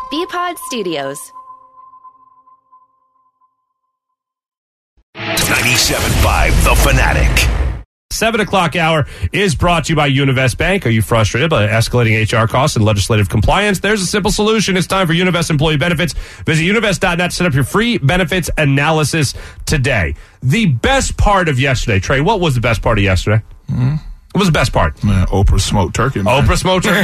BPod Studios. 97.5 The Fanatic. 7 o'clock hour is brought to you by Univest Bank. Are you frustrated by escalating HR costs and legislative compliance? There's a simple solution. It's time for Univest Employee Benefits. Visit univest.net to set up your free benefits analysis today. The best part of yesterday, Trey, what was the best part of yesterday? What was the best part? Man, Oprah smoked turkey. Man. Oprah smoked turkey.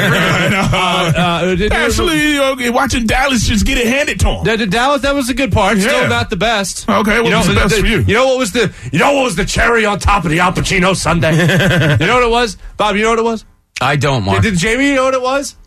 Actually, watching Dallas just get it handed to him. Dallas, that was a good part. Yeah. Still not the best. Okay, what was the best for you? You know what was the cherry on top of the Al Pacino sundae? You know what it was? Bob, you know what it was? I don't, Mark. Did Jamie, you know what it was?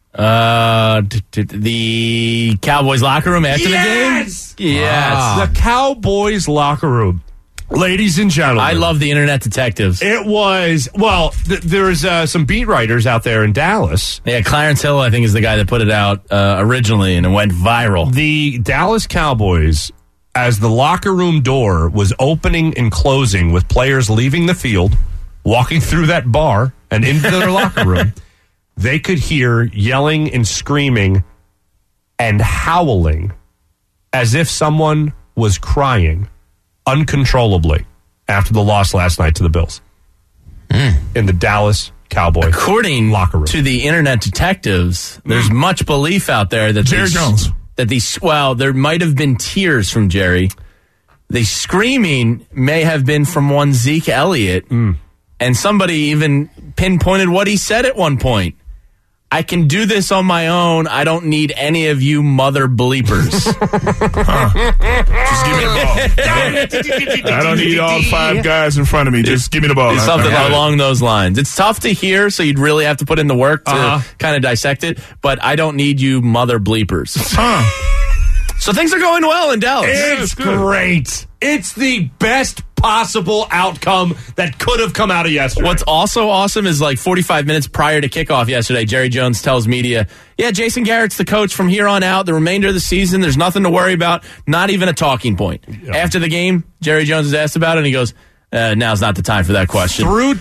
The Cowboys locker room after the game? Yes. The Cowboys locker room. Ladies and gentlemen. I love the internet detectives. It was, there's some beat writers out there in Dallas. Yeah, Clarence Hill, I think, is the guy that put it out originally, and it went viral. The Dallas Cowboys, as the locker room door was opening and closing with players leaving the field, walking through that bar and into their locker room, they could hear yelling and screaming and howling as if someone was crying uncontrollably after the loss last night to the Bills in the Dallas Cowboys According locker room. to the internet detectives, there's much belief out there that Jerry Jones. There might have been tears from Jerry. The screaming may have been from one Zeke Elliott, and somebody even pinpointed what he said at one point. I can do this on my own. I don't need any of you mother bleepers. Just give me the ball. I don't need all 5 guys in front of me. Just give me the ball. Something along those lines. It's tough to hear, so you'd really have to put in the work to kind of dissect it. But I don't need you mother bleepers. So things are going well in Dallas. It's great. It's the best possible outcome that could have come out of yesterday. What's also awesome is 45 minutes prior to kickoff yesterday, Jerry Jones tells media, Jason Garrett's the coach from here on out. The remainder of the season, there's nothing to worry about. Not even a talking point. Yeah. After the game, Jerry Jones is asked about it, and he goes, now's not the time for that question. Through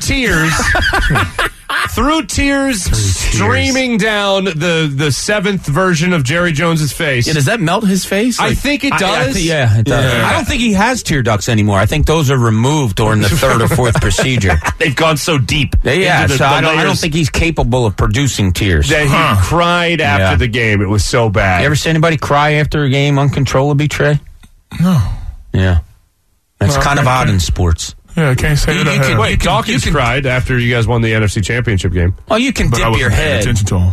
tears streaming down the seventh version of Jerry Jones's face. Yeah, does that melt his face? I think it does. It does. Yeah. I don't think he has tear ducts anymore. I think those are removed during the 3rd or 4th procedure. They've gone so deep. I don't think he's capable of producing tears. That he cried after the game. It was so bad. You ever see anybody cry after a game uncontrollably, Trey? No. Yeah. That's kind of odd in sports. Yeah, I can't say that. Wait, Dawkins cried after you guys won the NFC Championship game. Oh, you can dip your head. Attention to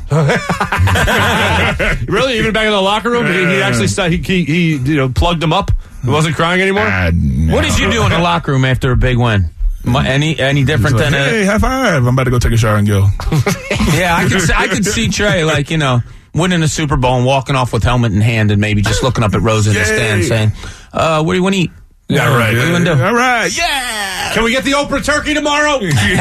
him. Really? Even back in the locker room, he actually he plugged him up. He wasn't crying anymore. No. What did you do in the locker room after a big win? Any different than hey, high five! I'm about to go take a shower and go. Yeah, I could see Trey winning a Super Bowl and walking off with helmet in hand and maybe just looking up at Rose in the stand saying, "What do you want to eat?" Yeah, right. What do you want to do? All right, yeah. Can we get the Oprah turkey tomorrow?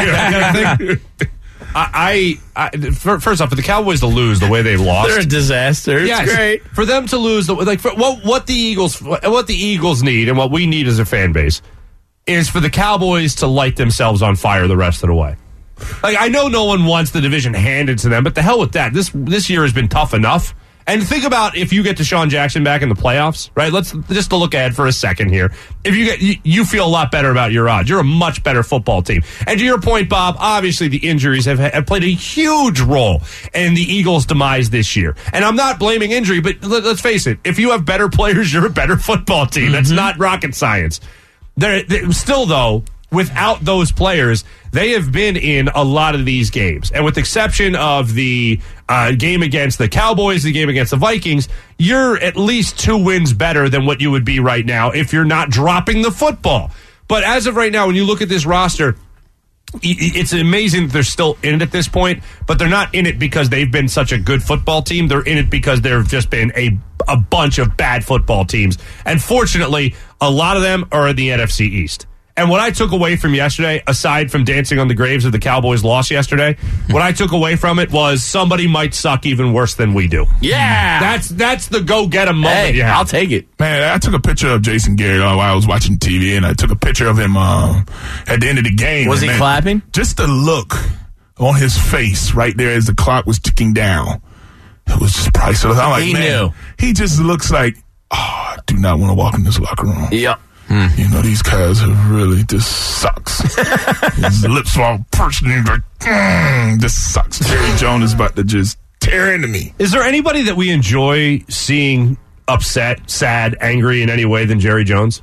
First off, for the Cowboys to lose the way they lost, they're a disaster. It's great for them to lose. What the Eagles need and what we need as a fan base is for the Cowboys to light themselves on fire the rest of the way. I know no one wants the division handed to them, but the hell with that. This year has been tough enough. And think about if you get Deshaun Jackson back in the playoffs, right? Let's just to look ahead for a second here. If you feel a lot better about your odds. You're a much better football team. And to your point, Bob, obviously the injuries have played a huge role in the Eagles' demise this year. And I'm not blaming injury, but let's face it. If you have better players, you're a better football team. Mm-hmm. That's not rocket science. Still, though, without those players, they have been in a lot of these games. And with the exception of the game against the Cowboys, the game against the Vikings, you're at least 2 wins better than what you would be right now if you're not dropping the football. But as of right now, when you look at this roster, it's amazing that they're still in it at this point, but they're not in it because they've been such a good football team. They're in it because there have just been a bunch of bad football teams. And fortunately, a lot of them are in the NFC East. And what I took away from yesterday, aside from dancing on the graves of the Cowboys' loss yesterday, what I took away from it was somebody might suck even worse than we do. Yeah. That's the go-get-em moment. Hey, I'll take it. Man, I took a picture of Jason Garrett while I was watching TV, and I took a picture of him at the end of the game. Was he clapping? Just the look on his face right there as the clock was ticking down. it was just priceless. I'm like, He man, knew. he just looks like, I do not want to walk in this locker room. Yep. You know, these guys are really, this sucks. His lips are all pursed and he's like, this sucks. Jerry Jones is about to just tear into me. Is there anybody that we enjoy seeing upset, sad, angry in any way than Jerry Jones?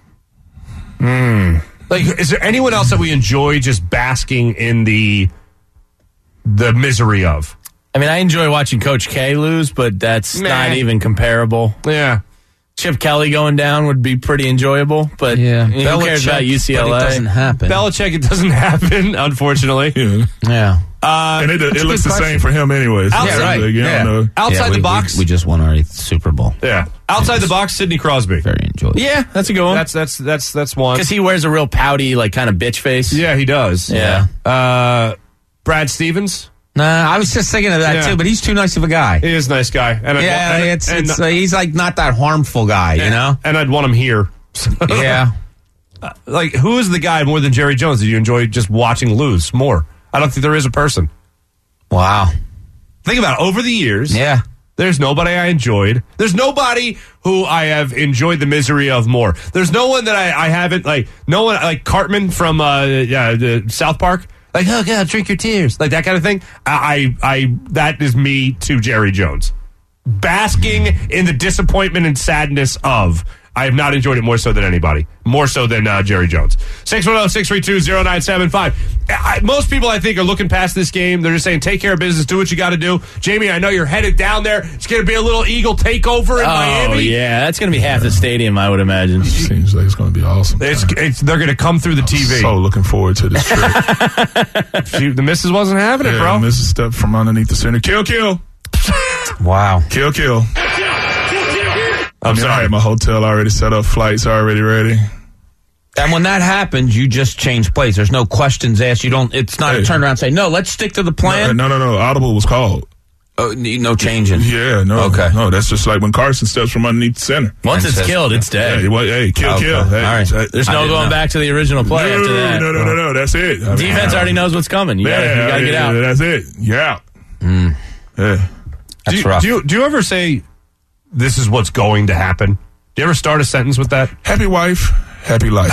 Like, is there anyone else that we enjoy just basking in the misery of? I mean, I enjoy watching Coach K lose, but that's not even comparable. Yeah. Chip Kelly going down would be pretty enjoyable, but who cares about UCLA? But it doesn't happen. Belichick, it doesn't happen, unfortunately. Yeah. And it looks the same for him anyways. Outside- Like, you don't know. Outside the box. We just won our 8th Super Bowl. Yeah. Outside the box, Sidney Crosby. Very enjoyable. Yeah, that's a good one. That's one. Because he wears a real pouty, like, kind of bitch face. Yeah, he does. Yeah. Brad Stevens. Nah, I was just thinking of that Yeah. too, but he's too nice of a guy. He is a nice guy. And He's like not that harmful guy, you know? And I'd want him here. Yeah. Like, who is the guy more than Jerry Jones that you enjoy just watching lose more? I don't think there is a person. Wow. Think about it. Over the years, Yeah. there's nobody I enjoyed. There's nobody who I have enjoyed the misery of more. There's no one that I haven't, like, no one, like Cartman from South Park. Like, oh, God, drink your tears. Like, that kind of thing. That is me to Jerry Jones. Basking in the disappointment and sadness of. I have not enjoyed it more so than anybody. More so than Jerry Jones. 610-632-0975. Most people, I think, are looking past this game. They're just saying, take care of business, do what you got to do. Jamie, I know you're headed down there. It's going to be a little Eagle takeover in Miami. Oh, yeah. That's going to be half the stadium, I would imagine. Seems like it's going to be awesome. They're going to come through the TV. So looking forward to this trip. The missus wasn't having it, bro. Mrs. Step from underneath the center. Kill. Wow. Kill. I'm sorry. I had my hotel already set up, flights already ready. And when that happens, you just change plays. There's no questions asked. It's not a turnaround and say, no, let's stick to the plan. No. Audible was called. Oh, no changing. Yeah, no. Okay. No, that's just like when Carson steps from underneath the center. Once it's Princess. killed, it's dead. Hey, kill. Okay. Hey, All right. There's I no didn't going know. back to the original play after that. No, that's it. I mean, Defense already knows what's coming. You gotta get out. That's it. You're out. Yeah. That's rough. Do you ever say, this is what's going to happen? Do you ever start a sentence with that? Happy wife, happy life.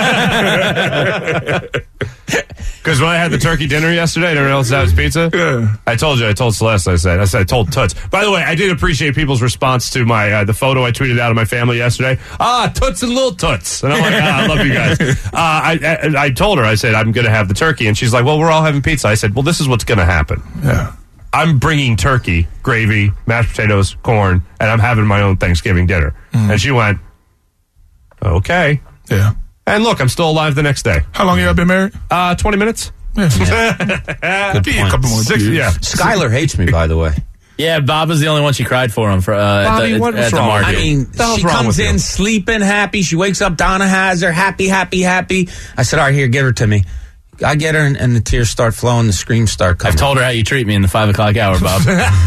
Because when I had the turkey dinner yesterday at Everyone Else's Pizza, Yeah. I told Celeste, I told Toots. By the way, I did appreciate people's response to my the photo I tweeted out of my family yesterday. Toots and little Toots. And I'm like, I love you guys. I told her, I said, I'm going to have the turkey. And she's like, well, we're all having pizza. I said, well, this is what's going to happen. Yeah. I'm bringing turkey, gravy, mashed potatoes, corn, and I'm having my own Thanksgiving dinner. And she went, okay. Yeah. And look, I'm still alive the next day. How long y'all been married? 20 minutes? Good Yeah, a couple more years. Yeah. Skylar hates me, by the way. Yeah, Bob was the only one she cried for him Bobby, at what's the wrong? market. I mean, the hell's she wrong comes with in you? sleeping, happy. She wakes up, Donna has her, happy. I said, all right, here, give her to me. I get her, and the tears start flowing, the screams start coming. I've told her how you treat me in the 5 o'clock hour, Bob.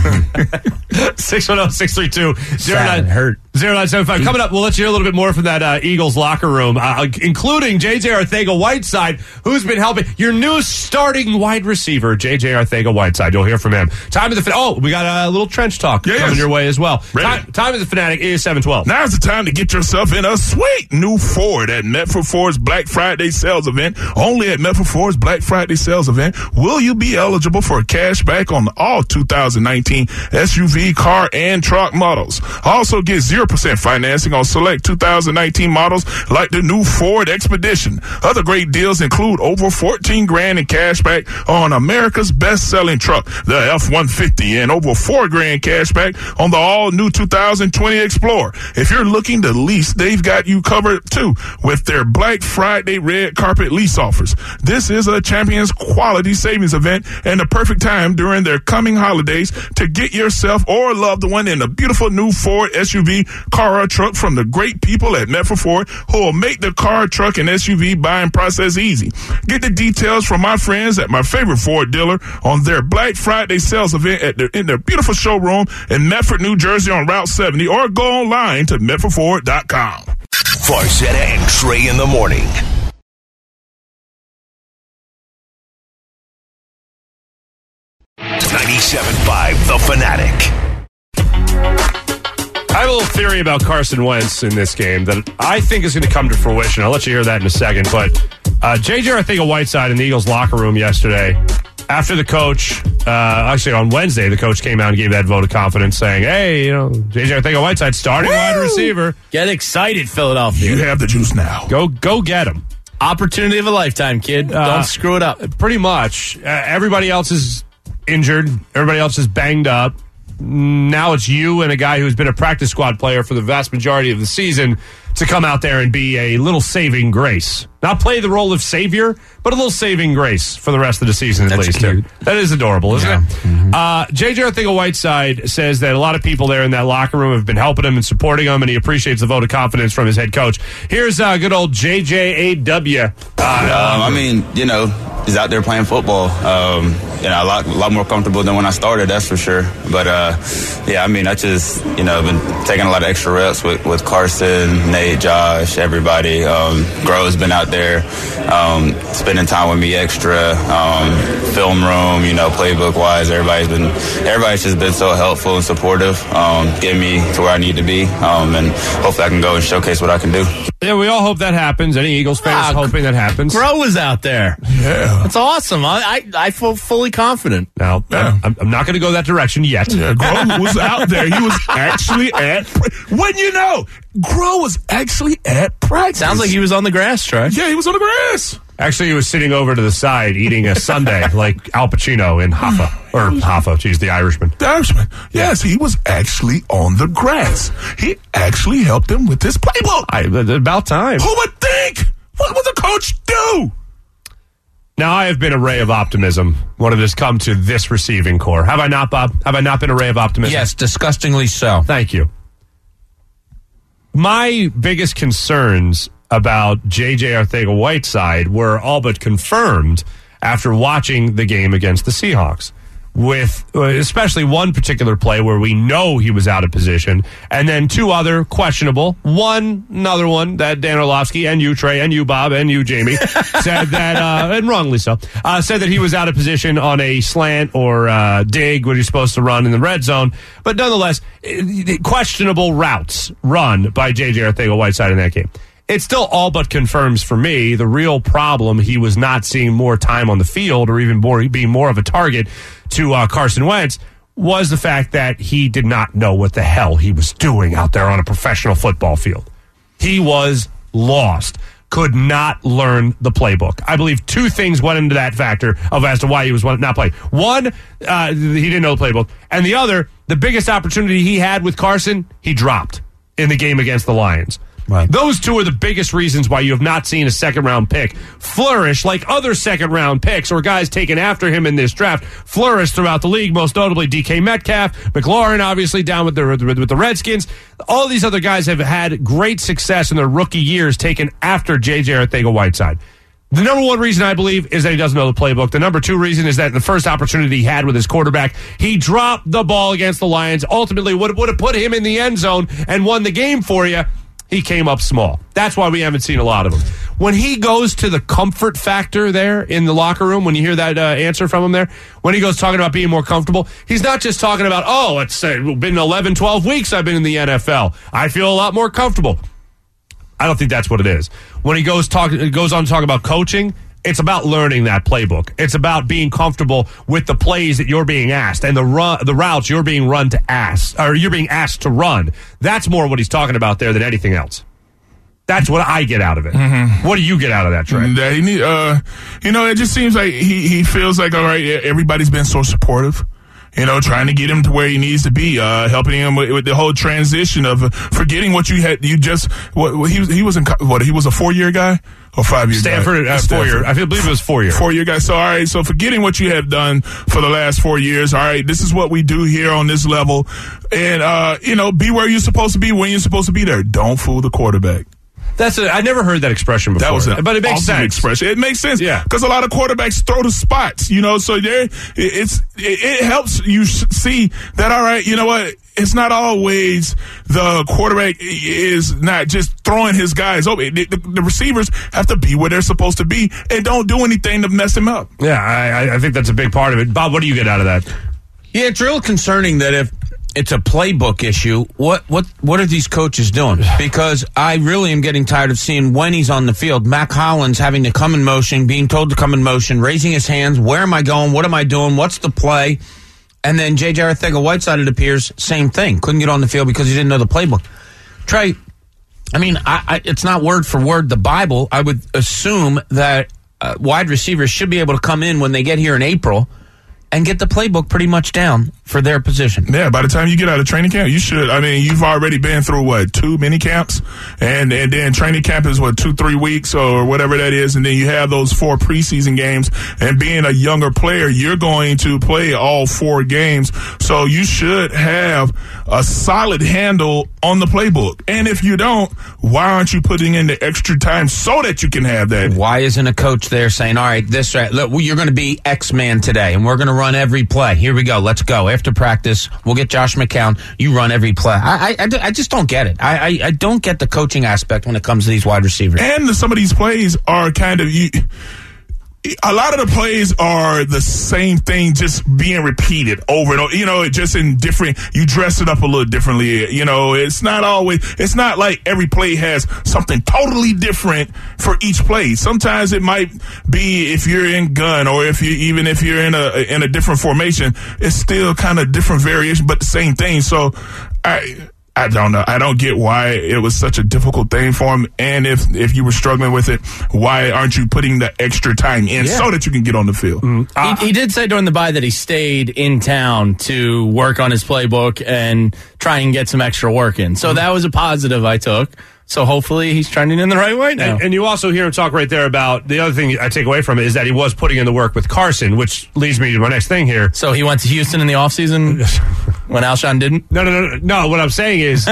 610-632-0975. Coming up, we'll let you hear a little bit more from that Eagles locker room, including J.J. Arcega-Whiteside, who's been helping your new starting wide receiver, J.J. Arcega-Whiteside. You'll hear from him. Time of the we got a little trench talk coming your way as well. Time of the Fanatic is 7:12. Now's the time to get yourself in a sweet new Ford at Medford Ford's Black Friday sales event. Only at Medford Ford's Black Friday sales event will you be eligible for a cash back on all 2019 SUV, car, and truck models. Also get 0% financing on select 2019 models like the new Ford Expedition. Other great deals include over $14,000 in cash back on America's best-selling truck, the F-150, and over $4,000 cash back on the all-new 2020 Explorer. If you're looking to lease, they've got you covered too with their Black Friday red carpet lease offers. This is a Champions quality savings event and the perfect time during their coming holidays to get yourself or a loved one in a beautiful new Ford SUV, car, or truck from the great people at Medford Ford who will make the car, truck, and SUV buying process easy. Get the details from my friends at my favorite Ford dealer on their Black Friday sales event in their beautiful showroom in Medford, New Jersey on Route 70, or go online to MedfordFord.com. Farzetta and Trey in the morning. 97.5 The Fanatic. a little theory about Carson Wentz in this game that I think is going to come to fruition. I'll let you hear that in a second. But J.J. Arcega-Whiteside in the Eagles locker room yesterday, after the coach, actually on Wednesday, the coach came out and gave that vote of confidence saying, hey, J.J. Arcega-Whiteside, starting wide receiver. Get excited, Philadelphia. You have the juice now. Go get him. Opportunity of a lifetime, kid. Don't screw it up. Pretty much. Everybody else is injured. Everybody else is banged up. Now it's you and a guy who's been a practice squad player for the vast majority of the season to come out there and be a little saving grace. Not play the role of savior, but a little saving grace for the rest of the season at least. Cute. That is adorable, isn't it? Mm-hmm. J.J. Arcega-Whiteside says that a lot of people there in that locker room have been helping him and supporting him, and he appreciates the vote of confidence from his head coach. Here's good old JJAW. He's out there playing football. A lot more comfortable than when I started, that's for sure. But I just been taking a lot of extra reps with Carson, Nate, Josh, everybody. Grove's been out there spending time with me extra. Film room, playbook wise, everybody's just been so helpful and supportive, getting me to where I need to be, and hopefully I can go and showcase what I can do. Yeah, we all hope that happens. Any Eagles fans hoping that happens. Grow was out there. Yeah. That's awesome. I feel fully confident. Now, Yeah. I'm not going to go that direction yet. Yeah, Grow was out there. He was actually Grow was actually at practice. Sounds like he was on the grass, Trey. Yeah, he was on the grass. Actually, he was sitting over to the side eating a sundae like Al Pacino in Hoffa. The Irishman. The Irishman. Yes, he was actually on the grass. He actually helped him with his playbook. About time. Who would think? What would the coach do? Now, I have been a ray of optimism when it has come to this receiving core. Have I not, Bob? Have I not been a ray of optimism? Yes, disgustingly so. Thank you. My biggest concerns about J.J. Arcega-Whiteside were all but confirmed after watching the game against the Seahawks, with especially one particular play where we know he was out of position, and then two other questionable. Another one that Dan Orlovsky and you, Trey, and you, Bob, and you, Jamie, said that, and wrongly so, said that he was out of position on a slant or dig when he's supposed to run in the red zone. But nonetheless, questionable routes run by J.J. Arcega-Whiteside in that game. It still all but confirms for me the real problem. He was not seeing more time on the field or even being more of a target to Carson Wentz was the fact that he did not know what the hell he was doing out there on a professional football field. He was lost, could not learn the playbook. I believe two things went into that factor as to why he was not playing. One, he didn't know the playbook. And the other, the biggest opportunity he had with Carson, he dropped in the game against the Lions. Right. Those two are the biggest reasons why you have not seen a second-round pick flourish like other second-round picks or guys taken after him in this draft flourish throughout the league, most notably DK Metcalf, McLaurin, obviously, down with the Redskins. All these other guys have had great success in their rookie years taken after J.J. Arcega-Whiteside. The number one reason, I believe, is that he doesn't know the playbook. The number two reason is that the first opportunity he had with his quarterback, he dropped the ball against the Lions, ultimately would have put him in the end zone and won the game for you. He came up small. That's why we haven't seen a lot of him. When he goes to the comfort factor there in the locker room, when you hear that answer from him there, when he goes talking about being more comfortable, he's not just talking about, it's been 11, 12 weeks I've been in the NFL. I feel a lot more comfortable. I don't think that's what it is. When he goes on to talk about coaching, it's about learning that playbook. It's about being comfortable with the plays that you're being asked and the routes you're being you're being asked to run. That's more what he's talking about there than anything else. That's what I get out of it. Mm-hmm. What do you get out of that, Trey? It just seems like he feels like, all right, everybody's been so supportive. Trying to get him to where he needs to be, helping him with the whole transition of forgetting what you had. He was he was a 4-year guy or 5-year Stanford, guy? 4 year. I believe it was 4 year. 4-year guy. So, all right. So forgetting what you have done for the last 4 years. All right. This is what we do here on this level. And, be where you're supposed to be when you're supposed to be there. Don't fool the quarterback. I never heard that expression before. That was but it makes awesome sense. Expression. It makes sense. Yeah. Because a lot of quarterbacks throw the spots, so it helps you see that, all right, you know what? It's not always the quarterback is not just throwing his guys over. The receivers have to be where they're supposed to be and don't do anything to mess him up. Yeah, I think that's a big part of it. Bob, what do you get out of that? Yeah, it's real concerning that it's a playbook issue. What are these coaches doing? Because I really am getting tired of seeing when he's on the field, Mac Hollins having to come in motion, being told to come in motion, raising his hands. Where am I going? What am I doing? What's the play? And then J.J. Arcega-Whiteside, it appears, same thing. Couldn't get on the field because he didn't know the playbook. Trey, I mean, it's not word for word the Bible. I would assume that wide receivers should be able to come in when they get here in April and get the playbook pretty much down for their position. Yeah, by the time you get out of training camp, you should. I mean, you've already been through, 2 mini camps? And then training camp is, 2-3 weeks or whatever that is. And then you have those 4 preseason games. And being a younger player, you're going to play all 4 games. So you should have a solid handle on the playbook. And if you don't, why aren't you putting in the extra time so that you can have that? Why isn't a coach there saying, all right, look, you're going to be X-Man today, and we're going to run every play. Here we go. Let's go. After practice, we'll get Josh McCown. You run every play. I just don't get it. I don't get the coaching aspect when it comes to these wide receivers. And some of these plays are kind of... a lot of the plays are the same thing, just being repeated over and over, just in different, you dress it up a little differently. It's not like every play has something totally different for each play. Sometimes it might be if you're in gun or if you're in a different formation, it's still kind of different variation, but the same thing. So I don't know. I don't get why it was such a difficult thing for him. And if you were struggling with it, why aren't you putting the extra time in so that you can get on the field? He did say during the bye that he stayed in town to work on his playbook and try and get some extra work in. So that was a positive I took. So hopefully he's trending in the right way now. And you also hear him talk right there about the other thing I take away from it is that he was putting in the work with Carson, which leads me to my next thing here. So he went to Houston in the offseason when Alshon didn't? No. What I'm saying is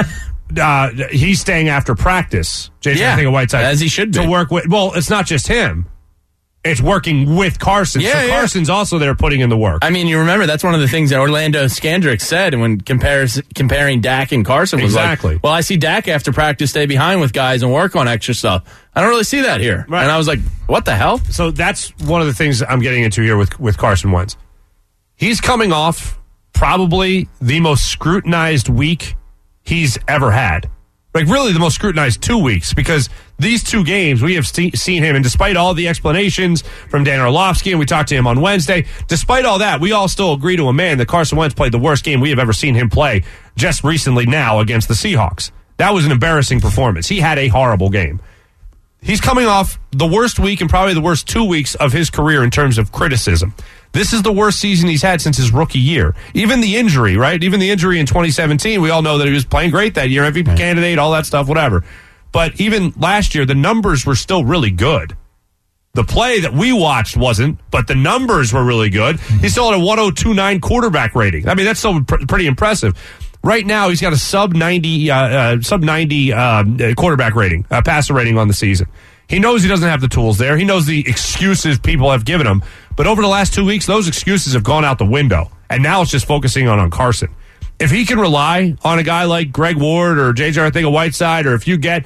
he's staying after practice. J.J. Arcega-Whiteside. As he should be. To work with. Well, it's not just him. It's working with Carson. Yeah, Carson's also there putting in the work. I mean, you remember that's one of the things that Orlando Skandrick said when comparing Dak and Carson was exactly. Like, well, I see Dak after practice stay behind with guys and work on extra stuff. I don't really see that here. Right. And I was like, what the hell? So that's one of the things I'm getting into here with Carson Wentz. He's coming off probably the most scrutinized week he's ever had. Like, really the most scrutinized 2 weeks, because these 2 games, we have seen him, and despite all the explanations from Dan Orlovsky, and we talked to him on Wednesday, despite all that, we all still agree to a man that Carson Wentz played the worst game we have ever seen him play just recently now against the Seahawks. That was an embarrassing performance. He had a horrible game. He's coming off the worst week and probably the worst 2 weeks of his career in terms of criticism. This is the worst season he's had since his rookie year. Even the injury, right? Even the injury in 2017, we all know that he was playing great that year, MVP candidate, all that stuff, whatever. But even last year, the numbers were still really good. The play that we watched wasn't, but the numbers were really good. He still had a 102.9 quarterback rating. I mean, that's still pretty impressive. Right now, he's got a sub 90 quarterback rating, passer rating on the season. He knows he doesn't have the tools there. He knows the excuses people have given him. But over the last 2 weeks, those excuses have gone out the window. And now it's just focusing on Carson. If he can rely on a guy like Greg Ward or J.J. Arcega-Whiteside, or if you get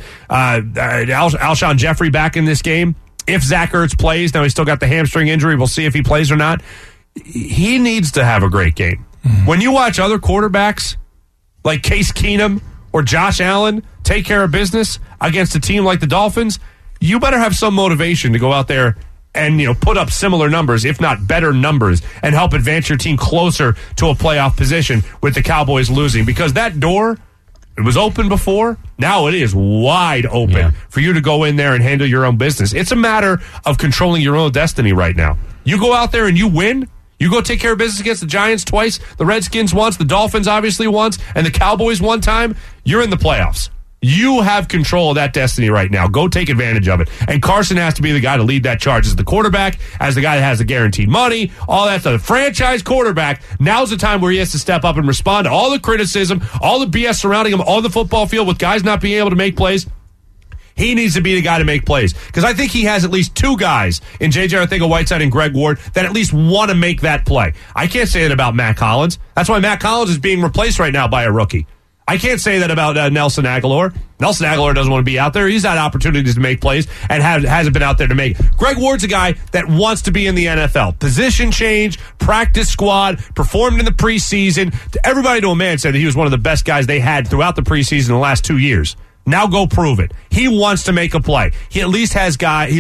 Alshon Jeffrey back in this game, if Zach Ertz plays, now he's still got the hamstring injury, we'll see if he plays or not, he needs to have a great game. When you watch other quarterbacks like Case Keenum or Josh Allen take care of business against a team like the Dolphins, you better have some motivation to go out there and put up similar numbers, if not better numbers, and help advance your team closer to a playoff position with the Cowboys losing. Because that door, it was open before. Now it is wide open for you to go in there and handle your own business. It's a matter of controlling your own destiny right now. You go out there and you win. You go take care of business against the Giants twice, the Redskins once, the Dolphins obviously once, and the Cowboys one time. You're in the playoffs. You have control of that destiny right now. Go take advantage of it. And Carson has to be the guy to lead that charge as the quarterback, as the guy that has the guaranteed money, all that stuff. The franchise quarterback, now's the time where he has to step up and respond to all the criticism, all the BS surrounding him on the football field with guys not being able to make plays. He needs to be the guy to make plays. Because I think he has at least 2 guys in J.J. Arcega-Whiteside and Greg Ward that at least want to make that play. I can't say that about Mac Hollins. That's why Mac Hollins is being replaced right now by a rookie. I can't say that about Nelson Aguilar. Nelson Aguilar doesn't want to be out there. He's had opportunities to make plays and hasn't been out there to make. Greg Ward's a guy that wants to be in the NFL. Position change, practice squad, performed in the preseason. Everybody to a man said that he was one of the best guys they had throughout the preseason in the last 2 years. Now go prove it. He wants to make a play. He at least has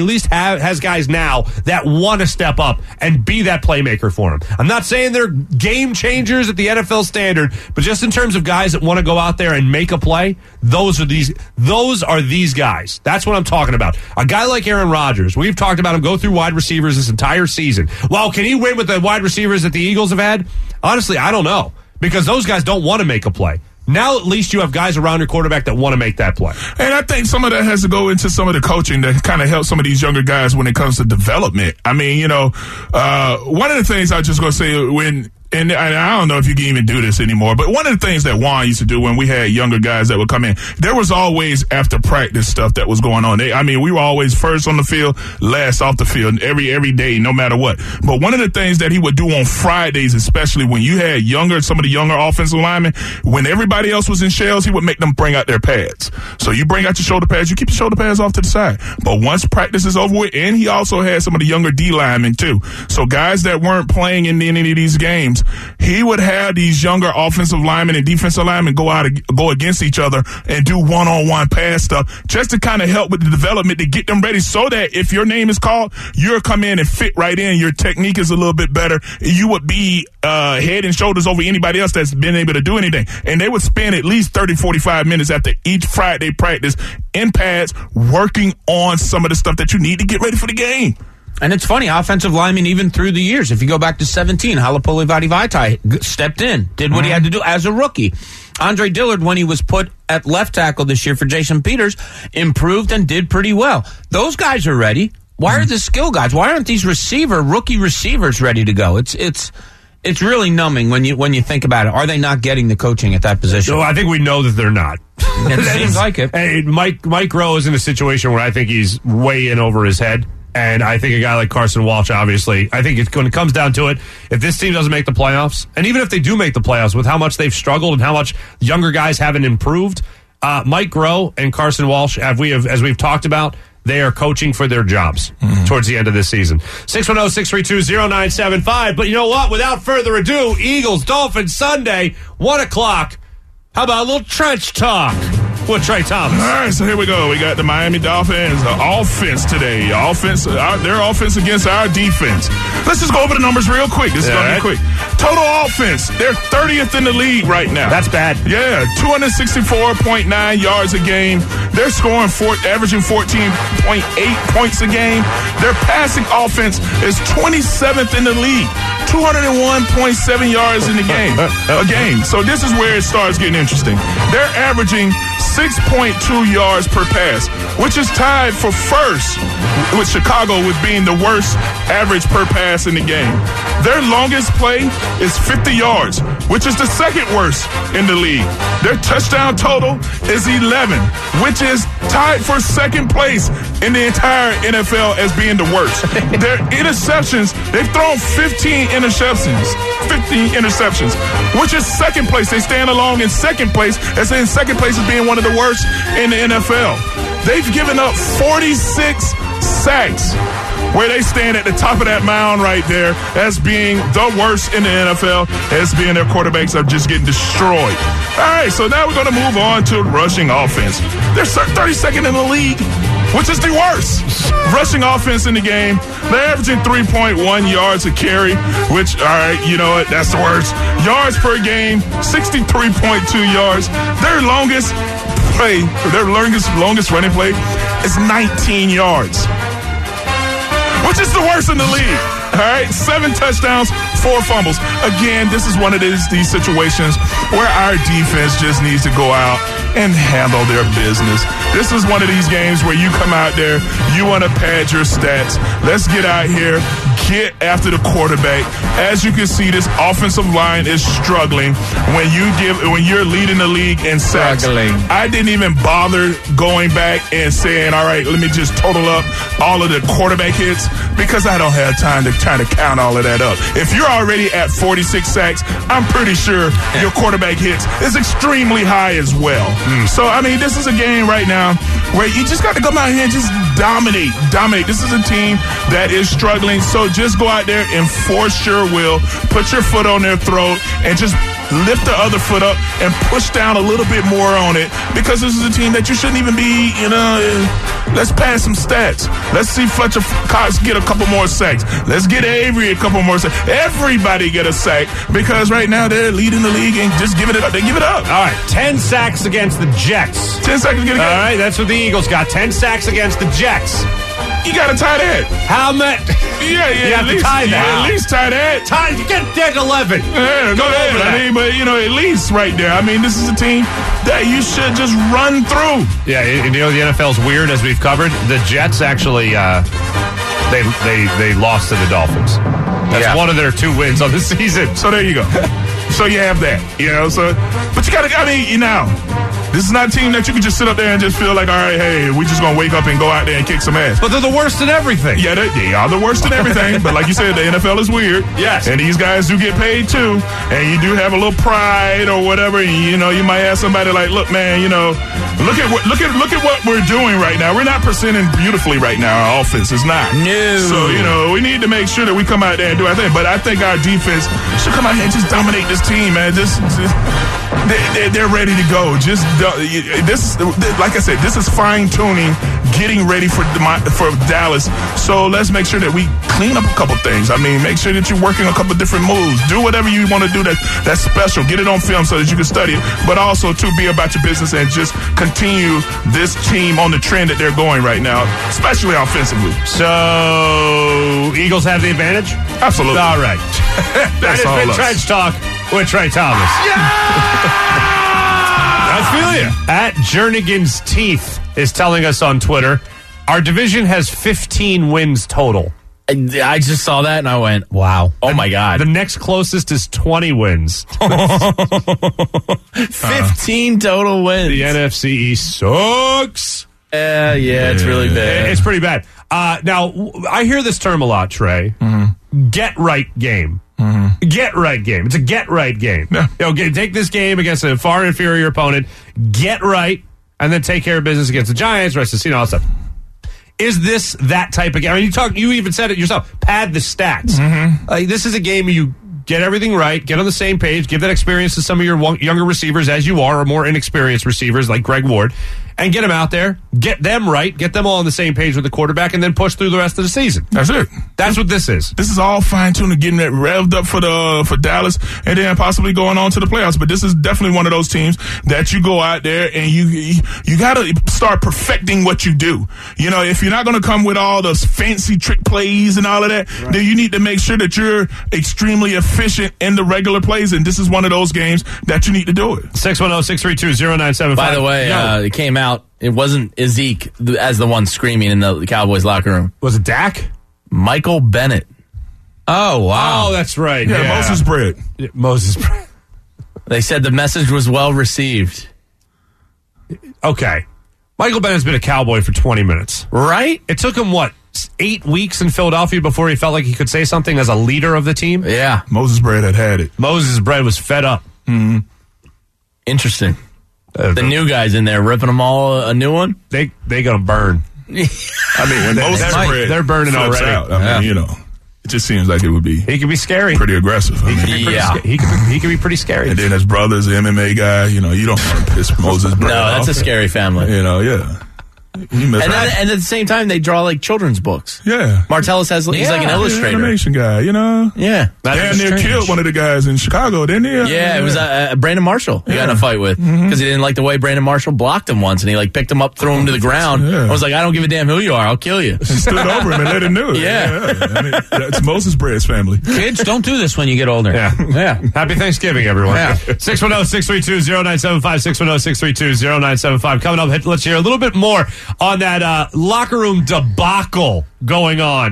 guys now that want to step up and be that playmaker for him. I'm not saying they're game changers at the NFL standard, but just in terms of guys that want to go out there and make a play, those are these guys. That's what I'm talking about. A guy like Aaron Rodgers, we've talked about him go through wide receivers this entire season. Well, can he win with the wide receivers that the Eagles have had? Honestly, I don't know, because those guys don't want to make a play. Now at least you have guys around your quarterback that want to make that play. And I think some of that has to go into some of the coaching that kind of helps some of these younger guys when it comes to development. I mean, one of the things I was just going to say and I don't know if you can even do this anymore, but one of the things that Juan used to do when we had younger guys that would come in, there was always after practice stuff that was going on. We were always first on the field, last off the field, every day, no matter what. But one of the things that he would do on Fridays, especially when you had some of the younger offensive linemen, when everybody else was in shells, he would make them bring out their pads. So you bring out your shoulder pads, you keep your shoulder pads off to the side. But once practice is over with, and he also had some of the younger D linemen too. So guys that weren't playing in any of these games, he would have these younger offensive linemen and defensive linemen go against each other and do one-on-one pass stuff just to kind of help with the development to get them ready so that if your name is called, you'll come in and fit right in. Your technique is a little bit better. You would be head and shoulders over anybody else that's been able to do anything. And they would spend at least 30, 45 minutes after each Friday practice in pads working on some of the stuff that you need to get ready for the game. And it's funny, offensive linemen, even through the years, if you go back to 17, Halapoli Vaitai stepped in, did what he had to do as a rookie. Andre Dillard, when he was put at left tackle this year for Jason Peters, improved and did pretty well. Those guys are ready. Why are the skill guys? Why aren't these rookie receivers ready to go? It's really numbing when you think about it. Are they not getting the coaching at that position? So I think we know that they're not. It seems like it. Mike Rowe is in a situation where I think he's way in over his head. And I think a guy like Carson Walsh, obviously, I think when it comes down to it, if this team doesn't make the playoffs, and even if they do make the playoffs with how much they've struggled and how much younger guys haven't improved, Mike Rowe and Carson Walsh, as we've talked about, they are coaching for their jobs towards the end of this season. 610-632-0975. But you know what? Without further ado, Eagles, Dolphins, Sunday, 1 o'clock. How about a little trench talk with Trey Thomas? All right, so here we go. We got the Miami Dolphins offense today. Their offense against our defense. Let's just go over the numbers real quick. This is going to be quick. Total offense, they're 30th in the league right now. That's bad. Yeah, 264.9 yards a game. They're scoring averaging 14.8 points a game. Their passing offense is 27th in the league. 201.7 yards in the game. A game. So this is where it starts getting interesting. They're averaging 6.2 yards per pass, which is tied for first with Chicago with being the worst average per pass in the game. Their longest play is 50 yards, which is the second worst in the league. Their touchdown total is 11, which is tied for second place in the entire NFL as being the worst. Their interceptions, they've thrown 15 interceptions, which is second place. They stand along in second place, as in second place as being one of the worst in the NFL. They've given up 46 sacks, where they stand at the top of that mound right there as being the worst in the NFL, as being their quarterbacks are just getting destroyed. All right, so now we're going to move on to rushing offense. They're 32nd in the league, which is the worst rushing offense in the game. They're averaging 3.1 yards a carry, which, all right, you know what, that's the worst. Yards per game, 63.2 yards. Their longest running play is 19 yards, which is the worst in the league. All right, 7 touchdowns, 4 fumbles. Again, this is one of these situations where our defense just needs to go out and handle their business. This is one of these games where you come out there, you want to pad your stats. Let's get out here, get after the quarterback. As you can see, this offensive line is struggling when you're leading the league in sacks. I didn't even bother going back and saying, all right, let me just total up all of the quarterback hits, because I don't have time to try to count all of that up. If you're already at 46 sacks, I'm pretty sure your quarterback hits is extremely high as well. So, I mean, this is a game right now where you just got to come out here and just dominate. This is a team that is struggling, so just go out there and force your will, put your foot on their throat, and just lift the other foot up and push down a little bit more on it, because this is a team that you shouldn't even be, let's pass some stats. Let's see Fletcher Cox get a couple more sacks. Let's get Avery a couple more sacks. Everybody get a sack, because right now they're leading the league and just giving it up. They give it up. All right, 10 sacks against the Jets. 10 sacks against the Jets. All right, that's what the Eagles got. 10 sacks against the Jets. You got to tie that. How much? Yeah, you have to tie that. Yeah, at least tie that. Get that 11. Yeah, go ahead. I mean, but at least right there. I mean, this is a team that you should just run through. Yeah, the NFL's weird, as we've covered. The Jets actually, they lost to the Dolphins. That's one of their 2 wins on the season. So there you go. So you have that, but you got to, this is not a team that you can just sit up there and just feel like, all right, hey, we just going to wake up and go out there and kick some ass. But they're the worst in everything. Yeah, they are the worst in everything. But like you said, the NFL is weird. Yes. And these guys do get paid too. And you do have a little pride or whatever. And, you might have somebody like, look, man, look at what we're doing right now. We're not presenting beautifully right now. Our offense is not. No. So, we need to make sure that we come out there and do our thing. But I think our defense should come out here and just dominate this team, man. They're ready to go. Like I said, this is fine tuning, getting ready for Dallas. So let's make sure that we clean up a couple things. I mean, make sure that you're working a couple different moves. Do whatever you want to do that's special. Get it on film so that you can study it, but also to be about your business and just continue this team on the trend that they're going right now, especially offensively. So Eagles have the advantage? Absolutely. All right. That has been Trench Talk with Trey Thomas. I feel you. At Jernigan's Teeth is telling us on Twitter, our division has 15 wins total. I just saw that and I went, wow. Oh, my God. The next closest is 20 wins. 15 total wins. The NFC East sucks. Yeah, it's really bad. It's pretty bad. Now, I hear this term a lot, Trey. Mm-hmm. Get right game. Mm-hmm. Get right game. It's a get right game. Yeah. Take this game against a far inferior opponent, get right, and then take care of business against the Giants, rest of the season, all that stuff. Is this that type of game? I mean, you even said it yourself. Pad the stats. Mm-hmm. This is a game you get everything right, get on the same page, give that experience to some of your younger receivers as you are, or more inexperienced receivers like Greg Ward, and get them out there, get them right, get them all on the same page with the quarterback, and then push through the rest of the season. That's it. That's what this is. This is all fine-tuning, getting it revved up for Dallas, and then possibly going on to the playoffs. But this is definitely one of those teams that you go out there and you got to start perfecting what you do. If you're not going to come with all those fancy trick plays and all of that, right, then you need to make sure that you're extremely efficient in the regular plays, and this is one of those games that you need to do it. 610-632-0975. By the way, it came out. It wasn't Zeke as the one screaming in the Cowboys locker room. Was it Dak? Michael Bennett. Oh, wow. Oh, that's right. Yeah. Moses Bread. They said the message was well received. Okay. Michael Bennett's been a Cowboy for 20 minutes. Right? It took him, 8 weeks in Philadelphia before he felt like he could say something as a leader of the team? Yeah. Moses Bread had it. Moses Bread was fed up. Mm-hmm. Interesting. The new guys in there ripping them all a new one? They gonna burn. I mean, when they're burning already. Out, I mean, it just seems like it would be. He could be scary. Pretty aggressive. He could be pretty scary. And then his brother's an MMA guy. You don't want to piss Moses Bread off. No, that's a scary family. Yeah. And at the same time, they draw children's books. Yeah. Martellus he's like an illustrator. He's an animation guy, Yeah. Damn near killed one of the guys in Chicago, didn't he? Yeah, it was Brandon Marshall he got in a fight with because he didn't like the way Brandon Marshall blocked him once, and he picked him up, threw him to the ground. I was like, I don't give a damn who you are, I'll kill you. And stood over him and let him do it. Yeah. I mean, that's Moses Bread's family. Kids, don't do this when you get older. Yeah. Happy Thanksgiving, everyone. Yeah. 610-632-0975, 610-632-0975. Coming up, let's hear a little bit more on that locker room debacle going on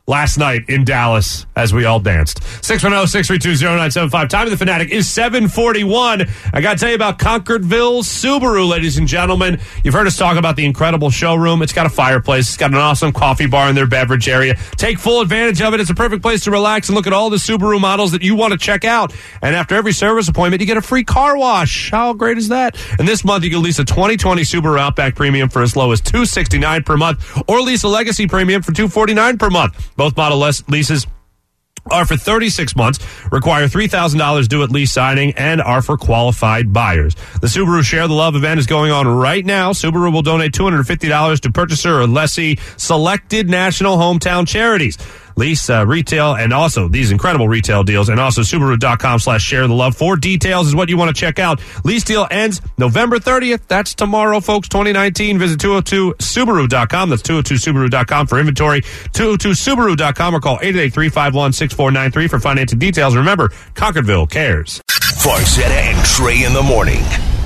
last night in Dallas as we all danced. 610-632-0975. Time of the Fanatic is 7:41. I got to tell you about Concordville Subaru, ladies and gentlemen. You've heard us talk about the incredible showroom. It's got a fireplace. It's got an awesome coffee bar in their beverage area. Take full advantage of it. It's a perfect place to relax and look at all the Subaru models that you want to check out. And after every service appointment, you get a free car wash. How great is that? And this month, you can lease a 2020 Subaru Outback Premium for as low as $269 per month, or lease a Legacy Premium for $249 per month. Both model leases are for 36 months, require $3,000 due at lease signing, and are for qualified buyers. The Subaru Share the Love event is going on right now. Subaru will donate $250 to purchaser or lessee selected national hometown charities. Lease, retail, and also these incredible retail deals, and also Subaru.com/share the love. For details is what you want to check out. Lease deal ends November 30th. That's tomorrow, folks, 2019. Visit 202Subaru.com. That's 202Subaru.com for inventory. 202Subaru.com or call 888-351-6493 for financing details. Remember, Concordville cares. Farzetta and Trey in the morning.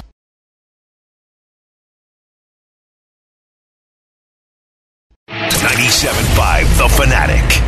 97.5 The Fanatic.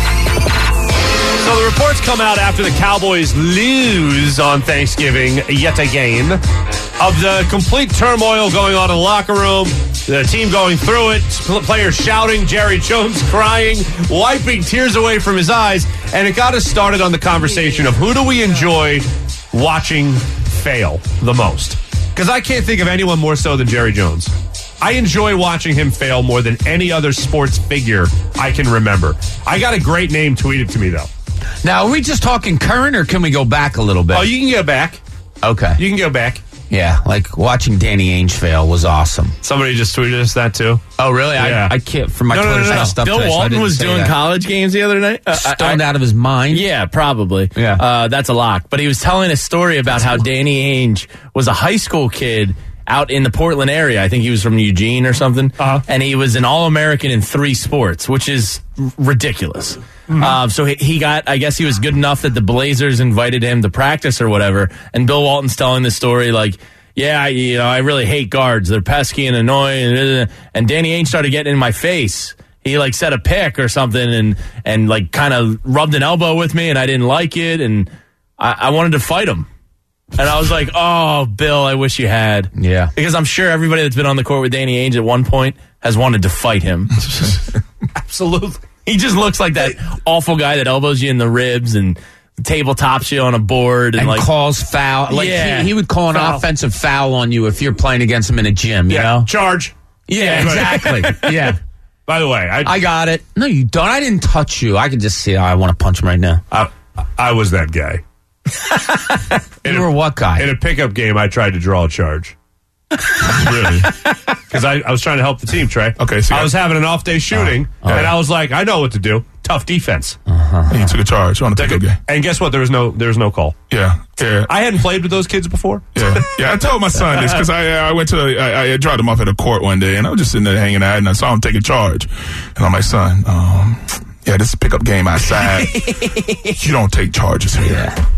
So the reports come out after the Cowboys lose on Thanksgiving yet again of the complete turmoil going on in the locker room, the team going through it, players shouting, Jerry Jones crying, wiping tears away from his eyes, and it got us started on the conversation of who do we enjoy watching fail the most? Because I can't think of anyone more so than Jerry Jones. I enjoy watching him fail more than any other sports figure I can remember. I got a great name tweeted to me, though. Now, are we just talking current, or can we go back a little bit? Oh, you can go back. Okay. You can go back. Yeah, like watching Danny Ainge fail was awesome. Somebody just tweeted us that, too. Oh, really? Yeah. I can't, from my Twitter stuff. Bill Walton was doing college games the other night. Stoned out of his mind? Yeah, probably. Yeah. That's a lock. But he was telling a story about how Danny Ainge was a high school kid out in the Portland area. I think he was from Eugene or something. And he was an All-American in 3 sports, which is ridiculous. So he got, I guess he was good enough that the Blazers invited him to practice or whatever. And Bill Walton's telling this story like, yeah, I really hate guards. They're pesky and annoying. And Danny Ainge started getting in my face. He like set a pick or something and like kind of rubbed an elbow with me, and I didn't like it. And I wanted to fight him. And I was like, oh, Bill, I wish you had. Yeah. Because I'm sure everybody that's been on the court with Danny Ainge at one point has wanted to fight him. Absolutely. He just looks like that awful guy that elbows you in the ribs and tabletops you on a board. And like, calls foul. Like he would call an offensive foul on you if you're playing against him in a gym, you know? Charge. Yeah, exactly. Yeah. By the way, I got it. No, you don't. I didn't touch you. I can just see I want to punch him right now. I was that guy. You were what guy? In a pickup game, I tried to draw a charge. Really? Because I was trying to help the team, Trey. Okay, so I was having an off day shooting, and I was like, I know what to do. Tough defense. And you took a charge on a pickup game. And guess what? There was no call. Yeah. I hadn't played with those kids before. Yeah. I told my son this because I went to I dropped him off at a court one day, and I was just sitting there hanging out, and I saw him take a charge, and I'm like, son, yeah, this is a pickup game outside. You don't take charges here. Yeah.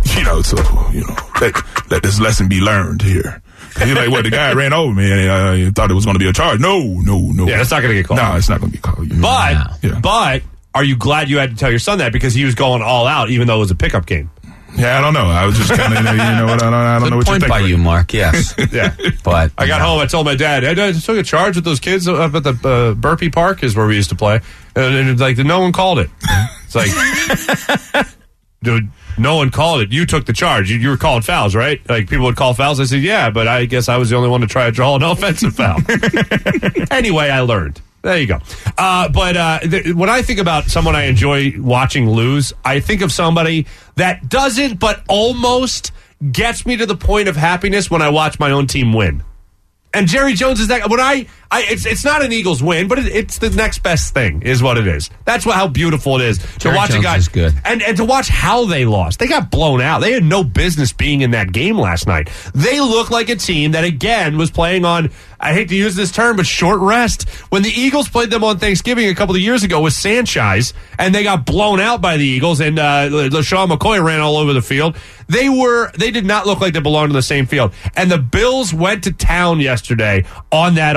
Let this lesson be learned here. And he's like, well, the guy ran over me and he thought it was going to be a charge. No. Yeah, that's not going to get called. No, it's not going to be called. But are you glad you had to tell your son that because he was going all out even though it was a pickup game? Yeah, I don't know. I was just kind of, I don't know what you're point thinking. by you, Mark, yes. Yeah. But I got home, I told my dad, hey, Dad, I took a charge with those kids up at the Burpee Park is where we used to play. And like, no one called it. It's like, dude, no one called it. You took the charge. You were calling fouls, right? Like, people would call fouls. I said, yeah, but I guess I was the only one to try to draw an offensive foul. Anyway, I learned. There you go. When I think about someone I enjoy watching lose, I think of somebody that doesn't, but almost gets me to the point of happiness when I watch my own team win. And Jerry Jones is that. When it's not an Eagles win, but it's the next best thing, is what it is. That's how beautiful it is to watch a guy. Is good. And to watch how they lost. They got blown out. They had no business being in that game last night. They look like a team that, again, was playing on, I hate to use this term, but short rest. When the Eagles played them on Thanksgiving a couple of years ago with Sanchez, and they got blown out by the Eagles, and LaShawn McCoy ran all over the field, they did not look like they belonged in the same field. And the Bills went to town yesterday on that offense.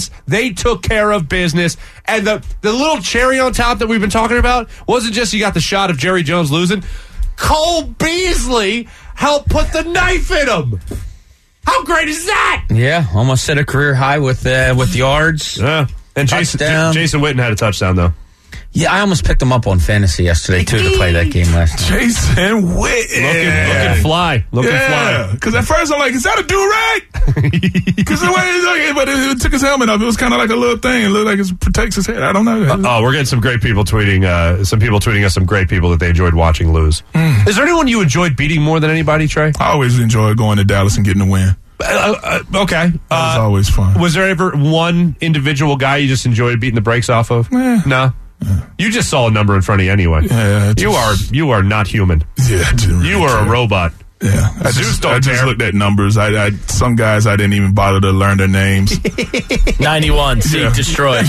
defense. They took care of business. And the little cherry on top that we've been talking about wasn't just you got the shot of Jerry Jones losing. Cole Beasley helped put the knife in him. How great is that? Yeah, almost set a career high with yards. Yeah. And Jason Witten had a touchdown, though. Yeah, I almost picked him up on fantasy yesterday, too, to play that game last night. Jason Witten. Looking fly. Because at first I'm like, is that a do-rag? Because the way he's looking, but it took his helmet off. It was kind of like a little thing. It looked like it protects his head. I don't know. We're getting some great people tweeting. Some people tweeting us some great people that they enjoyed watching lose. Is there anyone you enjoyed beating more than anybody, Trey? I always enjoy going to Dallas and getting a win. Okay. That was always fun. Was there ever one individual guy you just enjoyed beating the brakes off of? No. You just saw a number in front of you anyway. Yeah, you are not human. Yeah, you are a robot. Yeah, I just looked at numbers. Some guys I didn't even bother to learn their names. 91, seed destroyed.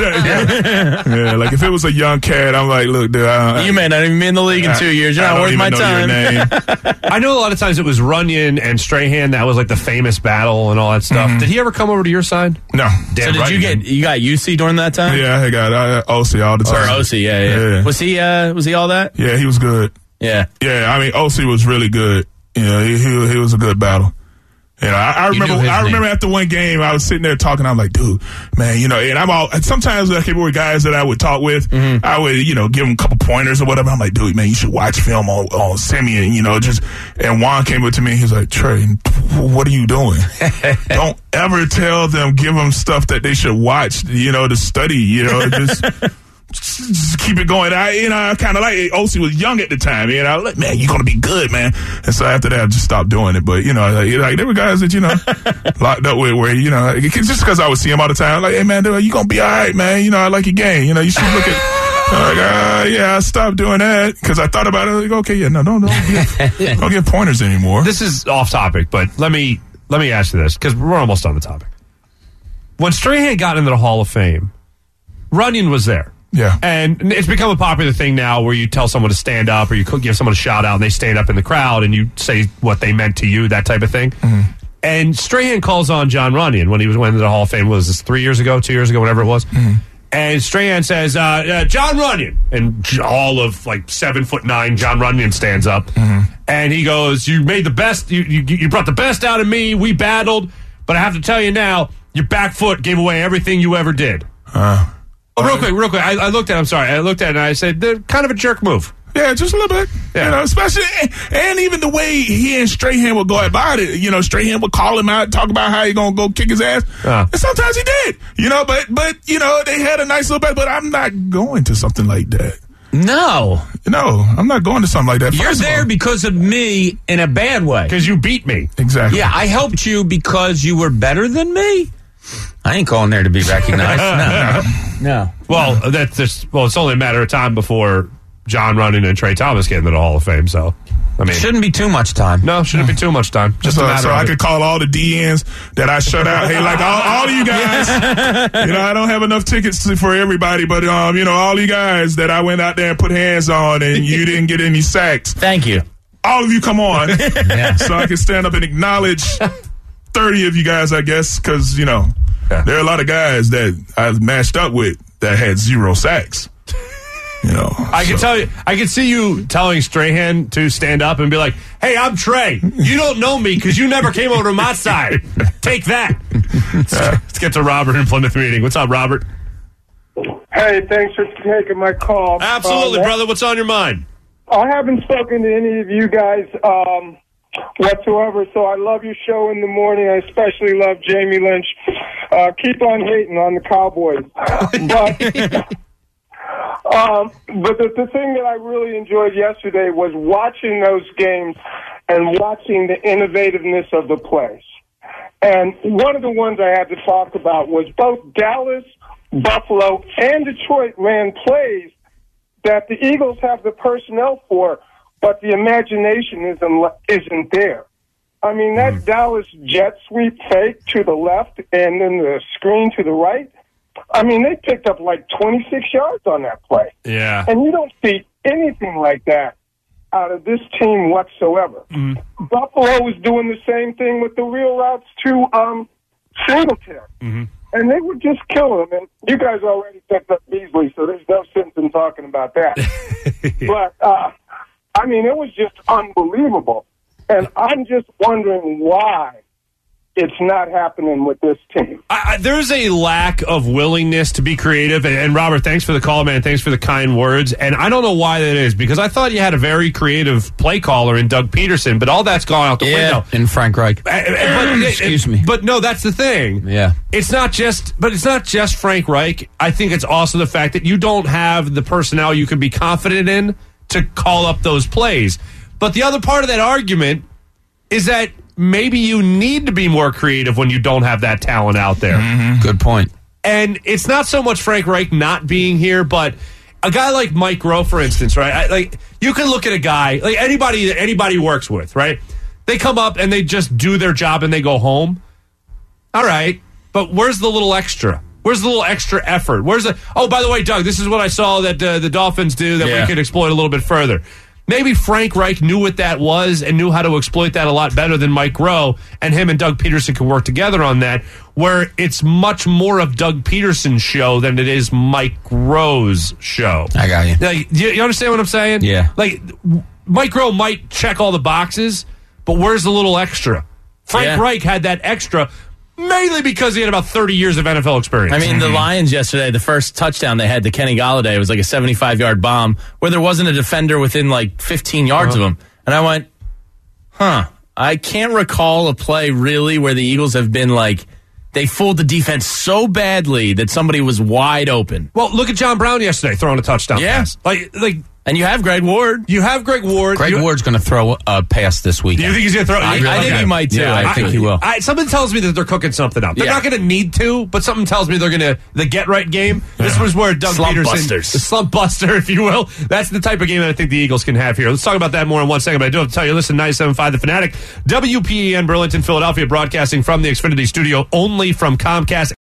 Yeah, like if it was a young cat, I'm like, look, dude, you may not even be in the league in 2 years. You're not worth my time. I know a lot of times it was Runyon and Strahan. That was like the famous battle and all that stuff. Did he ever come over to your side? No. So did you got UC during that time? Yeah, I got OC all the time. Or OC, yeah. Was he all that? Yeah, he was good. Yeah. Yeah, I mean, OC was really good. You know, he was a good battle. You know, I remember after one game, I was sitting there talking. I'm like, dude, man, you know, and sometimes like if it were guys that I would talk with, I would, you know, give them a couple pointers or whatever. I'm like, dude, man, you should watch film on Simeon, you know, and Juan came up to me and he's like, Trey, what are you doing? Don't ever tell them, give them stuff that they should watch, you know, to study, you know, just keep it going. I kind of like it. OC was young at the time, and I was like, man, you're going to be good, man. And so after that, I just stopped doing it. But, you know, like there were guys that, you know, locked up with where, you know, just because I would see him all the time, like, hey, man, dude, you going to be all right, man. You know, I like your game. You know, you should look at, I stopped doing that because I thought about it. Like, okay, yeah, don't give pointers anymore. This is off topic, but let me ask you this because we're almost on the topic. When Strahan got into the Hall of Fame, Runyon was there. Yeah. And it's become a popular thing now where you tell someone to stand up or you give someone a shout out and they stand up in the crowd and you say what they meant to you, that type of thing. And Strahan calls on John Runyon when he went into the Hall of Fame. Was this 3 years ago, 2 years ago, whatever it was? And Strahan says, John Runyon. And all of like 7'9" John Runyon stands up. And he goes, you made the best, you brought the best out of me. We battled. But I have to tell you now, your back foot gave away everything you ever did. Real quick. I looked at it and I said, they're kind of a jerk move. Yeah, just a little bit. Yeah. You know, especially, and even the way he and Strahan would go about it. You know, Strahan would call him out, talk about how he going to go kick his ass. And sometimes he did. You know, but you know, they had a nice little bit, but I'm not going to something like that. No, I'm not going to something like that. You're there because of me in a bad way. Because you beat me. Exactly. Yeah, I helped you because you were better than me. I ain't going there to be recognized. No. Well, it's only a matter of time before John Runyon and Trey Thomas get into the Hall of Fame. So, I mean, shouldn't be too much time. No, shouldn't be too much time. Just a matter so of I could call all the DNs that I shut out. Hey, like all of you guys, you know, I don't have enough tickets for everybody, but you know, all you guys that I went out there and put hands on, and you didn't get any sacks. Thank you. All of you, come on, so I can stand up and acknowledge 30 of you guys, I guess, because you know. Yeah. There are a lot of guys that I've matched up with that had 0 sacks. You know, I can see you telling Strahan to stand up and be like, "Hey, I'm Trey. You don't know me because you never came over to my side. Take that." Let's get to Robert in Plymouth Meeting. What's up, Robert? Hey, thanks for taking my call. Absolutely, brother. What's on your mind? I haven't spoken to any of you guys whatsoever, so I love your show in the morning. I especially love Jamie Lynch. Keep on hating on the Cowboys. But the thing that I really enjoyed yesterday was watching those games and watching the innovativeness of the plays. And one of the ones I had to talk about was both Dallas, Buffalo, and Detroit ran plays that the Eagles have the personnel for, but the imagination isn't there. I mean, that Dallas jet sweep fake to the left and then the screen to the right, I mean, they picked up like 26 yards on that play. Yeah. And you don't see anything like that out of this team whatsoever. Buffalo was doing the same thing with the real routes to Singletary. And and they were just killing them. And you guys already picked up Beasley, so there's no sense in talking about that. But, I mean, it was just unbelievable. And I'm just wondering why it's not happening with this team. There's a lack of willingness to be creative. And Robert, thanks for the call, man. Thanks for the kind words. And I don't know why that is, because I thought you had a very creative play caller in Doug Peterson, but all that's gone out the window. And Frank Reich. Excuse me. But no, that's the thing. Yeah. It's not just Frank Reich. I think it's also the fact that you don't have the personnel you can be confident in to call up those plays. But the other part of that argument is that maybe you need to be more creative when you don't have that talent out there. Mm-hmm. Good point. And it's not so much Frank Reich not being here, but a guy like Mike Groh, for instance, right? You can look at a guy, like anybody works with, right? They come up and they just do their job and they go home. All right, but where's the little extra? Where's the little extra effort? Oh, by the way, Doug, this is what I saw that the Dolphins do that we could exploit a little bit further. Maybe Frank Reich knew what that was and knew how to exploit that a lot better than Mike Groh, and him and Doug Peterson can work together on that, where it's much more of Doug Peterson's show than it is Mike Groh's show. I got you. Like, you understand what I'm saying? Yeah. Like, Mike Groh might check all the boxes, but where's the little extra? Frank Reich had that extra, mainly because he had about 30 years of NFL experience. I mean, the Lions yesterday, the first touchdown they had to Kenny Golladay was like a 75-yard bomb where there wasn't a defender within like 15 yards of him. And I went, I can't recall a play really where the Eagles have been like, they fooled the defense so badly that somebody was wide open. Well, look at John Brown yesterday throwing a touchdown pass. Like, and you have Greg Ward. Greg Ward's going to throw a pass this weekend. Do you think he's going to throw? I think he might too. Yeah, I think he will. Something tells me that they're cooking something up. They're not going to need to, but something tells me they're going to the get right game. This was where Doug Peterson, the slump buster, if you will. That's the type of game that I think the Eagles can have here. Let's talk about that more in 1 second. But I do have to tell you, listen, 97.5 The Fanatic, WPEN Burlington, Philadelphia, broadcasting from the Xfinity Studio, only from Comcast.